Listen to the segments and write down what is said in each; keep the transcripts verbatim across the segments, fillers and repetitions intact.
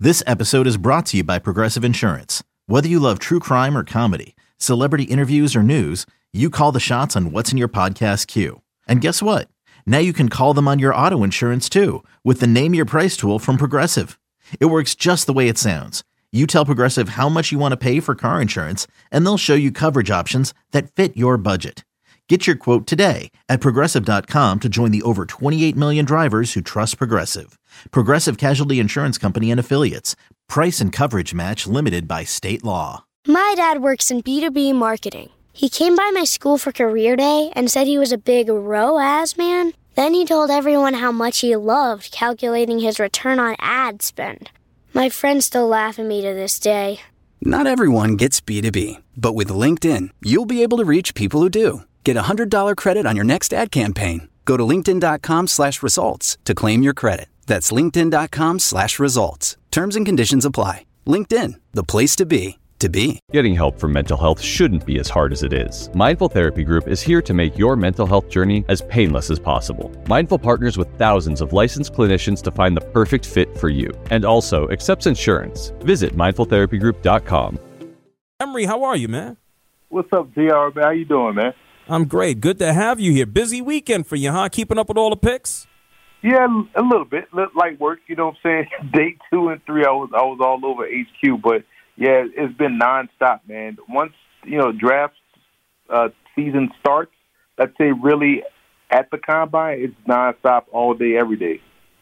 This episode is brought to you by Progressive Insurance. Whether you love true crime or comedy, celebrity interviews or news, you call the shots on what's in your podcast queue. And guess what? Now you can call them on your auto insurance too with the Name Your Price tool from Progressive. It works just the way it sounds. You tell Progressive how much you want to pay for car insurance, and they'll show you coverage options that fit your budget. Get your quote today at Progressive dot com to join the over twenty-eight million drivers who trust Progressive. Progressive Casualty Insurance Company and Affiliates. Price and coverage match limited by state law. My dad works in B two B marketing. He came by my school for career day and said he was a big R O A S man. Then he told everyone how much he loved calculating his return on ad spend. My friends still laugh at me to this day. Not everyone gets B two B, but with LinkedIn, you'll be able to reach people who do. Get a one hundred dollars credit on your next ad campaign. Go to linkedin.com slash results to claim your credit. That's linkedin.com slash results. Terms and conditions apply. LinkedIn, the place to be, to be. Getting help for mental health shouldn't be as hard as it is. Mindful Therapy Group is here to make your mental health journey as painless as possible. Mindful partners with thousands of licensed clinicians to find the perfect fit for you, and also accepts insurance. Visit mindful therapy group dot com. Emery, how are you, man? What's up, D R? How you doing, man? I'm great. Good to have you here. Busy weekend for you, huh? Keeping up with all the picks? Yeah, a little bit. Light work, you know what I'm saying? Day two and three, I was I was all over H Q, but yeah, it's been nonstop, man. Once, you know, draft uh, season starts, let's say really at the combine, it's nonstop all day, every day.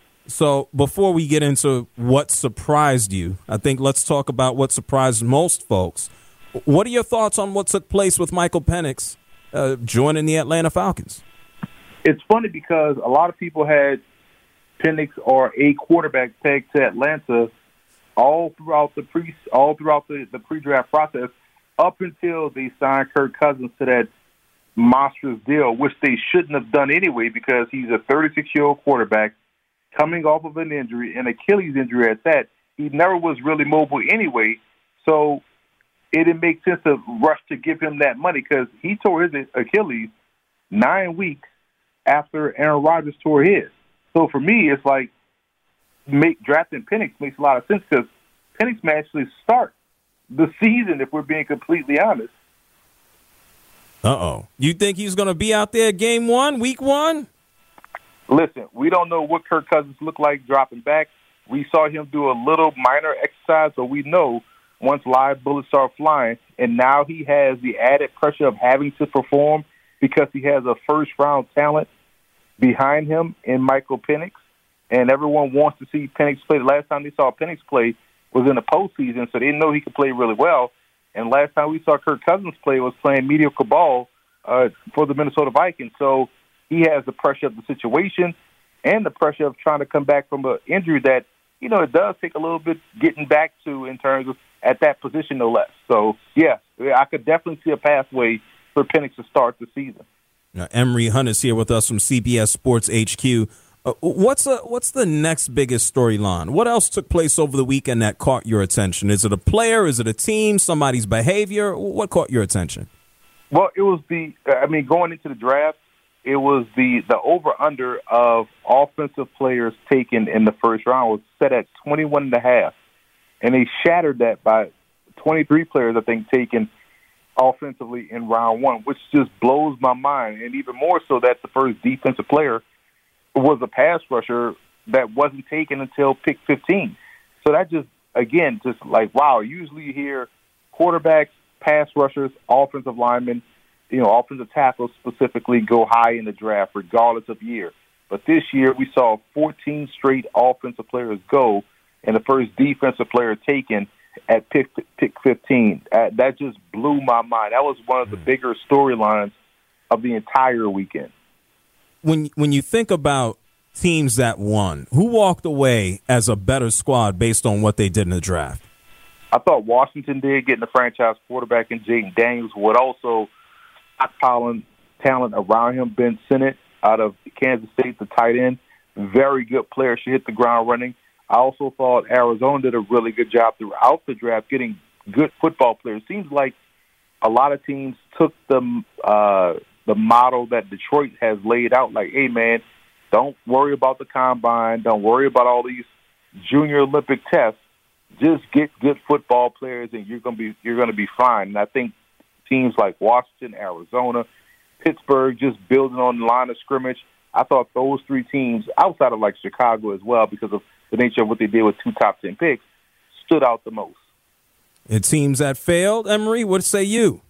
So before we get into what surprised you, I think let's talk about what surprised most folks. What are your thoughts on what took place with Michael Penix uh, joining the Atlanta Falcons? It's funny because a lot of people had Penix or a quarterback pegged to Atlanta all throughout the pre all throughout the, the pre-draft process up until they signed Kirk Cousins to that monstrous deal, which they shouldn't have done anyway because he's a thirty-six-year-old quarterback coming off of an injury, an Achilles injury at that. He never was really mobile anyway, so it didn't make sense to rush to give him that money because he tore his Achilles nine weeks after Aaron Rodgers tore his. So for me, it's like make, drafting Penix makes a lot of sense because Penix may actually start the season if we're being completely honest. Uh-oh. You think he's going to be out there game one, week one? Listen, we don't know what Kirk Cousins looked like dropping back. We saw him do a little minor exercise, but we know once live bullets start flying, and now he has the added pressure of having to perform because he has a first-round talent behind him in Michael Penix, and everyone wants to see Penix play. The last time they saw Penix play was in the postseason, so they know he could play really well. And last time we saw Kirk Cousins play was playing mediocre ball uh, for the Minnesota Vikings. So he has the pressure of the situation and the pressure of trying to come back from an injury that, you know, it does take a little bit getting back to in terms of at that position, no less. So, yeah, I could definitely see a pathway for Penix to start the season. Now, Emery Hunt is here with us from C B S Sports H Q. Uh, what's a, what's the next biggest storyline? What else took place over the weekend that caught your attention? Is it a player? Is it a team? Somebody's behavior? What caught your attention? Well, it was the, I mean, going into the draft, it was the, the over-under of offensive players taken in the first round was set at twenty-one and a half. And they shattered that by twenty-three players, I think, taken offensively in round one, which just blows my mind. And even more so that the first defensive player was a pass rusher that wasn't taken until pick fifteen. So that just, again, just like, wow, usually you hear quarterbacks, pass rushers, offensive linemen, you know, offensive tackles specifically go high in the draft regardless of year. But this year we saw fourteen straight offensive players go and the first defensive player taken at pick, pick fifteen. Uh, that just blew my mind. That was one of the bigger storylines of the entire weekend. When when you think about teams that won, who walked away as a better squad based on what they did in the draft? I thought Washington did, getting the franchise quarterback in Jayden Daniels, would also stockpiling talent around him. Ben Sinnott out of Kansas State, the tight end, very good player. She hit the ground running. I also thought Arizona did a really good job throughout the draft getting good football players. Seems like a lot of teams took the uh, the model that Detroit has laid out, like, hey, man, don't worry about the combine. Don't worry about all these junior Olympic tests. just get good football players, and you're going to be you're going to be fine. And I think teams like Washington, Arizona, Pittsburgh, just building on the line of scrimmage. I thought those three teams, outside of like Chicago as well, because of the nature of what they did with two top ten picks, stood out the most. And teams that failed, Emory, what say you?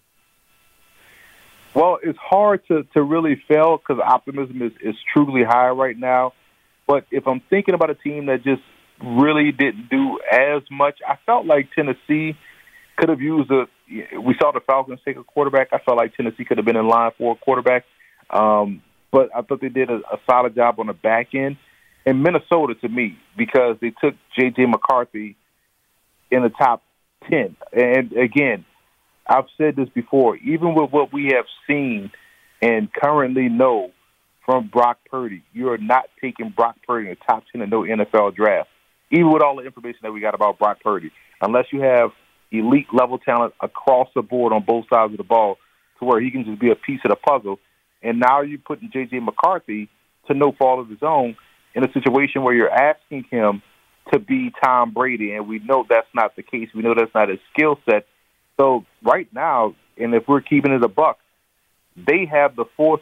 Well, it's hard to, to really fail because optimism is, is truly high right now. But if I'm thinking about a team that just really didn't do as much, I felt like Tennessee could have used a – we saw the Falcons take a quarterback. I felt like Tennessee could have been in line for a quarterback. Um, but I thought they did a, a solid job on the back end. And Minnesota, to me, because they took J J. McCarthy in the top ten. And, again, I've said this before, even with what we have seen and currently know from Brock Purdy, you are not taking Brock Purdy in the top ten in no N F L draft, even with all the information that we got about Brock Purdy, unless you have elite-level talent across the board on both sides of the ball to where he can just be a piece of the puzzle. And now you're putting J J. McCarthy, to no fault of his own, in a situation where you're asking him to be Tom Brady, and we know that's not the case. We know that's not his skill set. So right now, and if we're keeping it a buck, they have the fourth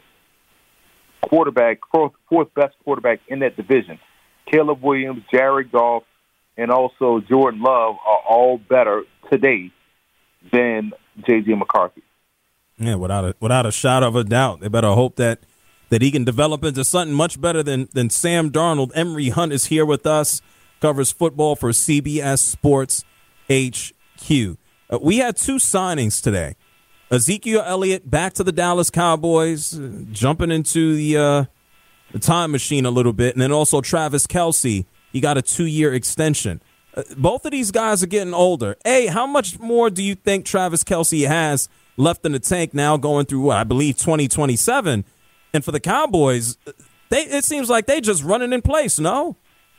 quarterback, fourth, fourth best quarterback in that division. Caleb Williams, Jared Goff, and also Jordan Love are all better today than J J. McCarthy. Yeah, without a without a shadow of a doubt. They better hope that that he can develop into something much better than than Sam Darnold. Emory Hunt is here with us, covers football for C B S Sports H Q. Uh, we had two signings today. Ezekiel Elliott back to the Dallas Cowboys, uh, jumping into the uh, the time machine a little bit, and then also Travis Kelce. He got a two-year extension. Uh, both of these guys are getting older. A, how much more do you think Travis Kelce has left in the tank now, going through what I believe twenty twenty-seven? And for the Cowboys, they it seems like they just running in place. No.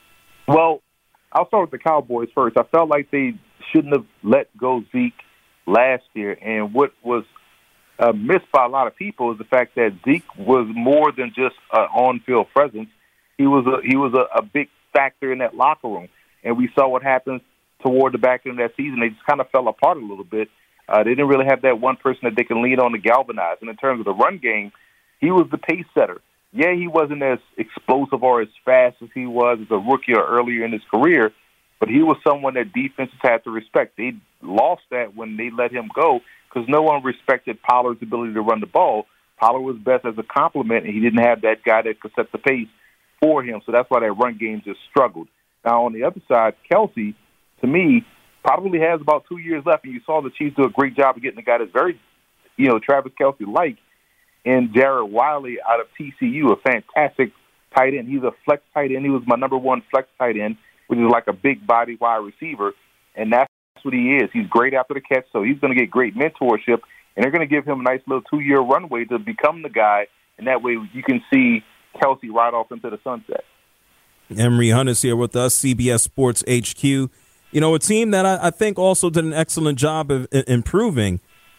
Well, I'll start with the Cowboys first. I felt like they shouldn't have let go Zeke last year, and what was uh, missed by a lot of people is the fact that Zeke was more than just an on-field presence. He was a he was a, a big factor in that locker room, and we saw what happened toward the back end of that season. They just kind of fell apart a little bit. Uh, they didn't really have that one person that they can lean on to galvanize. And in terms of the run game, he was the pace setter. Yeah, he wasn't as explosive or as fast as he was as a rookie or earlier in his career, but he was someone that defenses had to respect. They lost that when they let him go because no one respected Pollard's ability to run the ball. Pollard was best as a complement, and he didn't have that guy that could set the pace for him. So that's why that run game just struggled. Now, on the other side, Kelce, to me, probably has about two years left, and you saw the Chiefs do a great job of getting a guy that's very, you know, Travis Kelce-like, and Jared Wiley out of T C U, a fantastic tight end. He's a flex tight end. He was my number one flex tight end, which is like a big body wide receiver, and that's what he is. He's great after the catch, so he's going to get great mentorship, and they're going to give him a nice little two-year runway to become the guy, and that way you can see Kelce ride off into the sunset. Emory Hunt is here with us, C B S Sports H Q. You know, a team that I, I think also did an excellent job of I- improving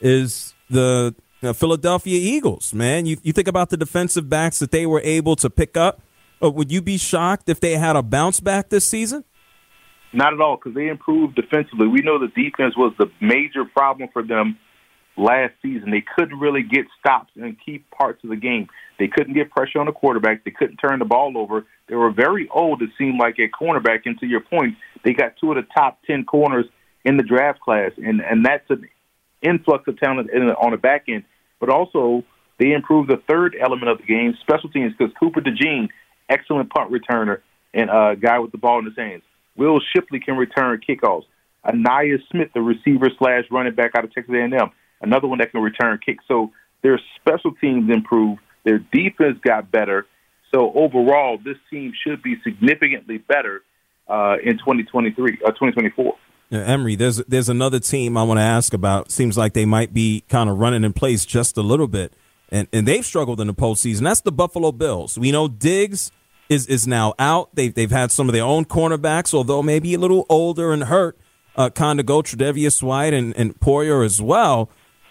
is the you know, Philadelphia Eagles, man. You, you think about the defensive backs that they were able to pick up. Uh, would you be shocked if they had a bounce back this season? Not at all, because they improved defensively. We know the defense was the major problem for them last season. They couldn't really get stops and keep parts of the game. They couldn't get pressure on the quarterback. They couldn't turn the ball over. They were very old, it seemed like, at cornerback. And to your point, they got two of the top ten corners in the draft class, and, and that's an influx of talent in, on the back end. But also, they improved the third element of the game, special teams, because Cooper DeJean, excellent punt returner and a uh, guy with the ball in his hands. Will Shipley can return kickoffs. Anaya Smith, the receiver slash running back out of Texas A and M, another one that can return kicks. So their special teams improved. Their defense got better. So overall, this team should be significantly better uh, in twenty twenty-three, uh, twenty twenty-four. Yeah, Emory, there's there's another team I want to ask about. Seems like they might be kind of running in place just a little bit, and and they've struggled in the postseason. That's the Buffalo Bills. We know Diggs is is now out. They've they've had some of their own cornerbacks, although maybe a little older and hurt, uh, kind of go Tre'Davious White and and Poyer as well.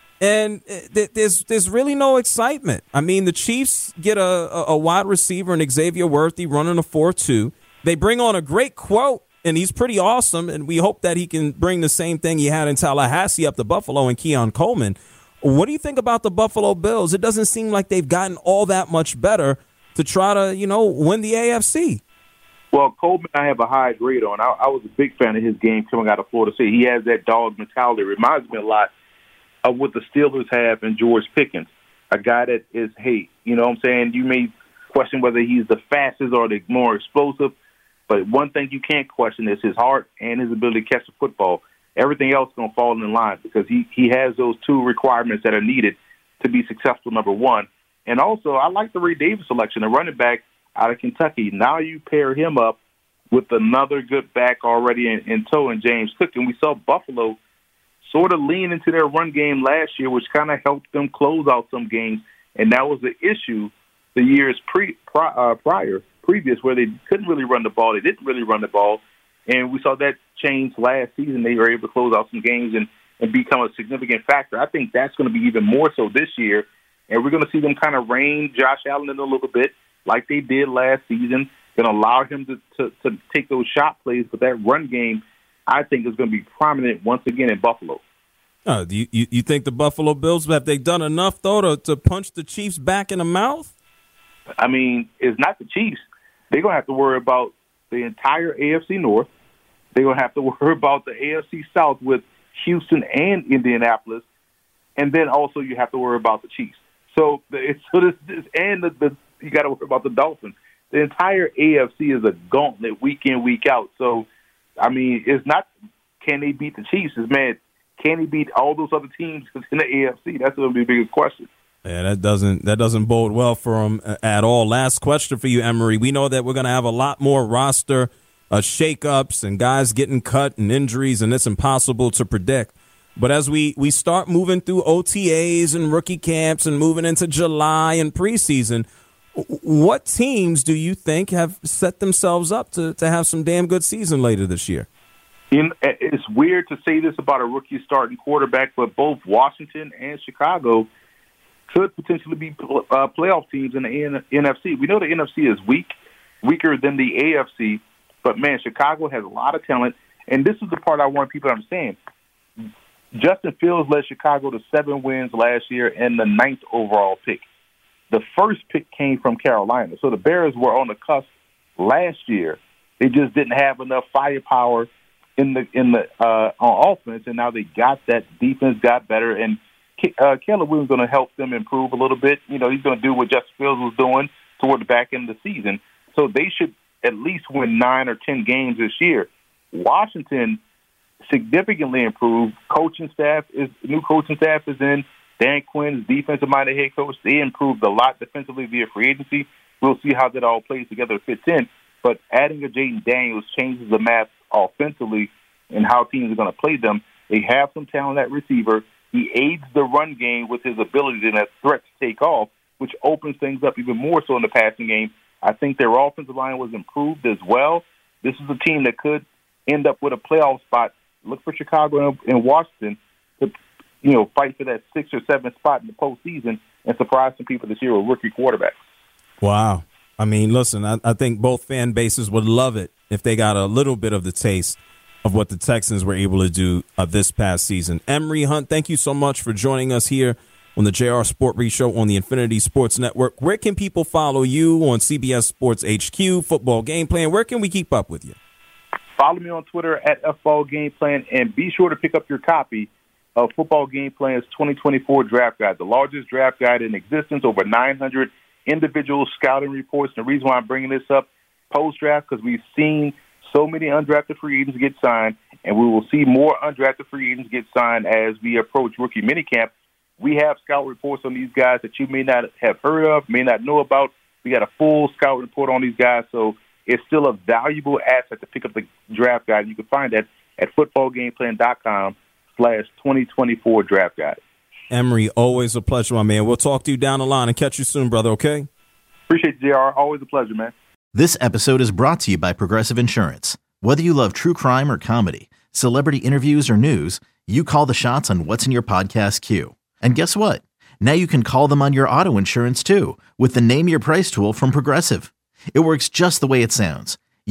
And there's there's really no excitement. I mean, the Chiefs get a, a wide receiver in Xavier Worthy running a four two. They bring on a great quote and he's pretty awesome, and we hope that he can bring the same thing he had in Tallahassee up to Buffalo and Keon Coleman. What do you think about the Buffalo Bills? It doesn't seem like they've gotten all that much better to try to, you know, win the A F C. Well, Coleman, I have a high grade on. I, I was a big fan of his game coming out of Florida State. He has that dog mentality. It reminds me a lot of what the Steelers have in George Pickens, a guy that is, hey, you know what I'm saying? You may question whether he's the fastest or the more explosive, but one thing you can't question is his heart and his ability to catch the football. Everything else is going to fall in line because he, he has those two requirements that are needed to be successful, number one. And also, I like the Ray Davis selection, a running back out of Kentucky. Now you pair him up with another good back already in, in tow in James Cook. And we saw Buffalo sort of lean into their run game last year, which kind of helped them close out some games. And that was the issue the years pre, pri, uh, prior, previous, where they couldn't really run the ball. They didn't really run the ball. And we saw that change last season. They were able to close out some games and, and become a significant factor. I think that's going to be even more so this year. And we're going to see them kind of rein Josh Allen in a little bit, like they did last season, going to allow him to, to, to take those shot plays. But that run game, I think, is going to be prominent once again in Buffalo. Uh, do you, you, you think the Buffalo Bills, have they done enough, though, to, to punch the Chiefs back in the mouth? I mean, it's not the Chiefs. They're going to have to worry about the entire A F C North. They're going to have to worry about the A F C South with Houston and Indianapolis. And then also you have to worry about the Chiefs. So it's so this, this and the, the you got to worry about the Dolphins. The entire A F C is a gauntlet week in, week out. So, I mean, it's not can they beat the Chiefs? It's, man, can he beat all those other teams in the A F C? That's going to be the biggest question. Yeah, that doesn't that doesn't bode well for him at all. Last question for you, Emory. We know that we're going to have a lot more roster uh, shakeups and guys getting cut and injuries, and it's impossible to predict. But as we, we start moving through O T As and rookie camps and moving into July and preseason, what teams do you think have set themselves up to, to have some damn good season later this year? In, it's weird to say this about a rookie starting quarterback, but both Washington and Chicago could potentially be uh, playoff teams in the N F C. We know the N F C is weak, weaker than the A F C, but, man, Chicago has a lot of talent. And this is the part I want people to understand. Justin Fields led Chicago to seven wins last year and the ninth overall pick. The first pick came from Carolina. So the Bears were on the cusp last year. They just didn't have enough firepower in the in the uh, on offense, and now they got that. Defense got better, and uh, Caleb Williams is going to help them improve a little bit. You know, he's going to do what Justin Fields was doing toward the back end of the season. So they should at least win nine or ten games this year. Washington significantly improved. Coaching staff is new coaching staff is in. Dan Quinn's defensive-minded head coach. They improved a lot defensively via free agency. We'll see how that all plays together, fits in. But adding a Jaden Daniels changes the math offensively and how teams are going to play them. They have some talent at receiver. He aids the run game with his ability and that threat to take off, which opens things up even more so in the passing game. I think their offensive line was improved as well. This is a team that could end up with a playoff spot. Look for Chicago and Washington to, you know, fight for that sixth or seventh spot in the postseason and surprise some people this year with rookie quarterbacks. Wow. I mean, listen, I, I think both fan bases would love it if they got a little bit of the taste of what the Texans were able to do uh, this past season. Emory Hunt, thank you so much for joining us here on the J R Sport Brief Show on the Infinity Sports Network. Where can people follow you on C B S Sports H Q, Football Game Plan? Where can we keep up with you? Follow me on Twitter at F Ball Game Plan, and be sure to pick up your copy of Football Game Plan's twenty twenty-four Draft Guide, the largest draft guide in existence, over nine hundred individual scouting reports. And the reason why I'm bringing this up post-draft, because we've seen so many undrafted free agents get signed, and we will see more undrafted free agents get signed as we approach rookie minicamp. We have scout reports on these guys that you may not have heard of, may not know about. We got a full scout report on these guys, so it's still a valuable asset to pick up the draft guide. You can find that at footballgameplan.com slash 2024 draft guide. Emory, always a pleasure, my man. We'll talk to you down the line and catch you soon, brother, okay? Appreciate you, J R. Always a pleasure, man. This episode is brought to you by Progressive Insurance. Whether you love true crime or comedy, celebrity interviews or news, you call the shots on what's in your podcast queue. And guess what? Now you can call them on your auto insurance, too, with the Name Your Price tool from Progressive. It works just the way it sounds.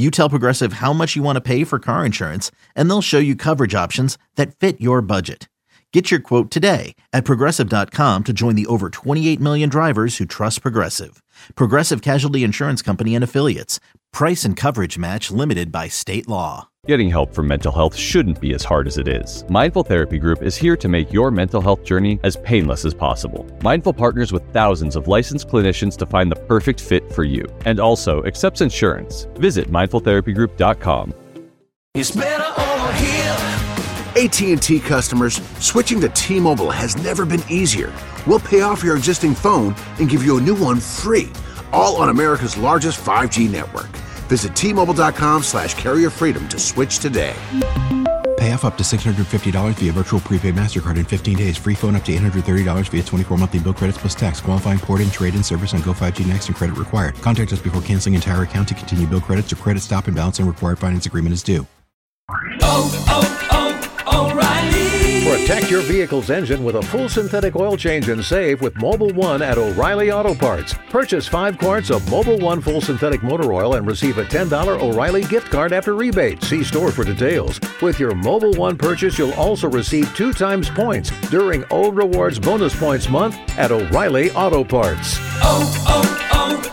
You tell Progressive how much you want to pay for car insurance, and they'll show you coverage options that fit your budget. Get your quote today at Progressive dot com to join the over twenty-eight million drivers who trust Progressive. Progressive Casualty Insurance Company and Affiliates. Price and coverage match limited by state law. Getting help for mental health shouldn't be as hard as it is. Mindful Therapy Group is here to make your mental health journey as painless as possible. Mindful partners with thousands of licensed clinicians to find the perfect fit for you, and also accepts insurance. Visit mindful therapy group dot com. It's better over here. A T and T customers, switching to T-Mobile has never been easier. We'll pay off your existing phone and give you a new one free, all on America's largest five G network. Visit T Mobile dot com slash carrier freedom to switch today. Pay off up to six hundred fifty dollars via virtual prepaid MasterCard in fifteen days. Free phone up to eight hundred thirty dollars via twenty-four monthly bill credits plus tax. Qualifying port and trade-in service on Go five G Next and credit required. Contact us before canceling entire account to continue bill credits or credit stop and balance and required finance agreement is due. Oh, oh, oh, O'Reilly. Protect your vehicle's engine with a full synthetic oil change and save with Mobil one at O'Reilly Auto Parts. Purchase five quarts of Mobil one full synthetic motor oil and receive a ten dollars O'Reilly gift card after rebate. See store for details. With your Mobil one purchase, you'll also receive two times points during O Rewards Bonus Points Month at O'Reilly Auto Parts. Oh,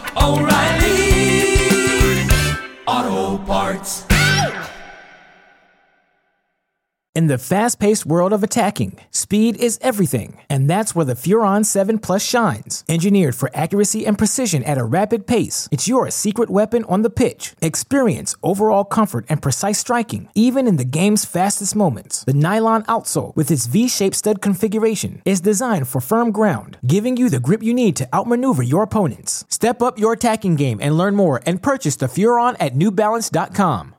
oh, oh, O'Reilly Auto Parts. In the fast-paced world of attacking, speed is everything, and that's where the Furon seven Plus shines. Engineered for accuracy and precision at a rapid pace, it's your secret weapon on the pitch. Experience overall comfort and precise striking, even in the game's fastest moments. The nylon outsole, with its V-shaped stud configuration, is designed for firm ground, giving you the grip you need to outmaneuver your opponents. Step up your attacking game and learn more and purchase the Furon at New Balance dot com.